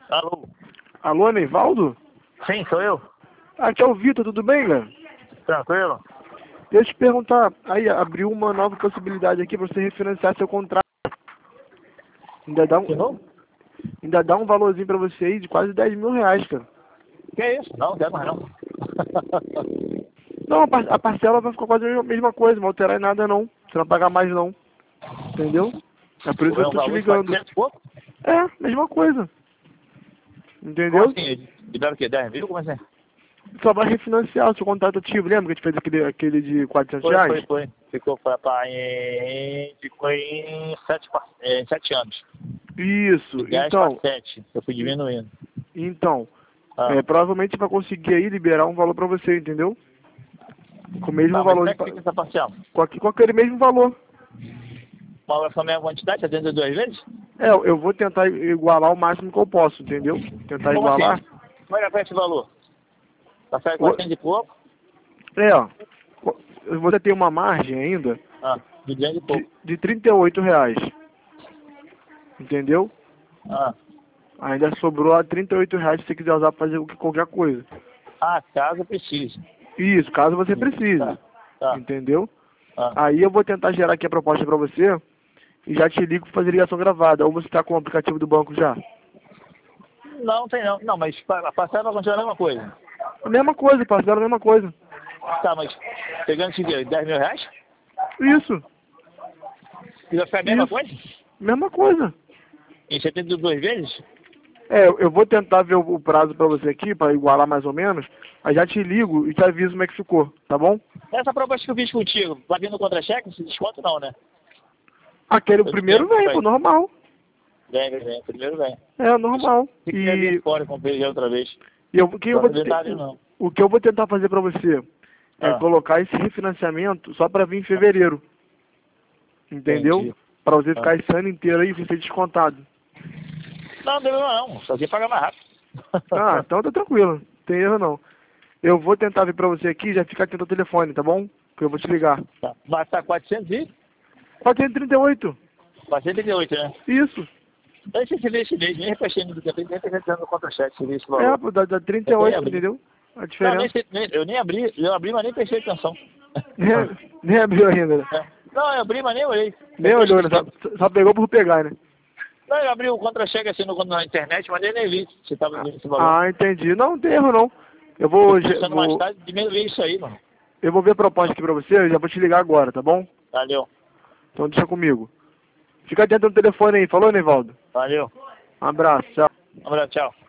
Alô? Alô, Neivaldo? Sim, sou eu. Aqui é o Vitor, tudo bem, cara? Tranquilo? Deixa eu te perguntar, aí abriu uma nova possibilidade aqui para você refinanciar seu contrato. Ainda dá De um, novo? ainda dá um valorzinho para você aí de quase 10 mil reais, cara. Que é isso? Não, não quero mais não. Não, a parcela vai ficar quase a mesma coisa, não vai alterar em nada não. Você não vai pagar mais não, entendeu? É por isso que É eu um tô te valor de ligando. 400 e pouco? É, mesma coisa, Como entendeu? assim? Libera o quê? 10 mil? Como assim? Só vai refinanciar o seu contrato ativo, lembra que a gente fez aquele de 400 reais? Foi. Ficou em 7 anos. Isso, De 10 para 7. Eu fui diminuindo. então, Ah. provavelmente vai conseguir aí liberar um valor para você, entendeu? Com o mesmo Tá, mas valor como de, é que fica essa parcela? com aquele mesmo valor. Mas vai ser a mesma quantidade? 72 vezes? É, eu vou tentar igualar o máximo que eu posso, entendeu? Tentar Como assim? igualar. Como é que é esse valor? Tá saindo O- 400 e pouco? ó, você tem uma margem ainda Ah, de 200 e pouco. de R$ 38, entendeu? Ah. Ainda sobrou lá R$ 38 se você quiser usar para fazer qualquer coisa. Ah, caso precise. Isso, caso você Tá. precise, Tá. entendeu? Ah. Aí eu vou tentar gerar aqui a proposta para você e já te ligo para fazer ligação gravada. Ou você está com o aplicativo do banco já? Não, tem não. Não, mas a parcela vai continuar a mesma coisa. A mesma coisa, parcela a mesma coisa. Tá, mas pegando esse dinheiro, 10 mil reais? Isso, E vai ficar a mesma isso, coisa? mesma coisa. Em 72 vezes? É, eu vou tentar ver o prazo pra você aqui, pra igualar mais ou menos. Aí já te ligo e te aviso como é que ficou, tá bom? Essa proposta que eu fiz contigo, vai vir no contra-cheque? Esse desconto não, né? Aquele, o Eu te primeiro lembro vem, disso pô, aí. normal. Vem. Primeiro vem. É, normal. Fiquei vir fora, comprei já outra vez. Só que detalhe não. O que eu vou tentar fazer pra você é Ah, colocar esse refinanciamento só pra vir em fevereiro, entendeu? entendi. Pra você Ah. ficar esse ano inteiro aí e ser descontado. Não, não tem problema não. Só que pagar mais rápido. Ah, então tá tranquilo, não tem erro não. Eu vou tentar vir pra você aqui e já fica atento ao telefone, tá bom? Que eu vou te ligar. Tá. Mas tá 438. 438, né? Isso. Deixa esse ver esse mês, nem repetindo do tempo, nem repetindo no contra-cheque, se vê esse É, valor. pô, dá Eu nem 38, abri. entendeu? A Não, nem, diferença. eu nem abri, mas nem prestei atenção. Nem abriu ainda, né? É. Não, eu abri, mas nem olhei. Nem Depois olhou, né? que... Só pegou por pegar, né? Não, eu abri o contra-cheque assim na internet, mas eu nem vi se tava vindo esse valor. Ah, entendi. Não tem erro, não. Eu Tô vou, pensando mais tarde diminuir isso aí, mano. eu vou ver a proposta aqui pra você, eu já vou te ligar agora, tá bom? Valeu. Então deixa comigo. Fica atento no telefone aí, falou, Neivaldo? Valeu. Um abraço, tchau. Um abraço, tchau.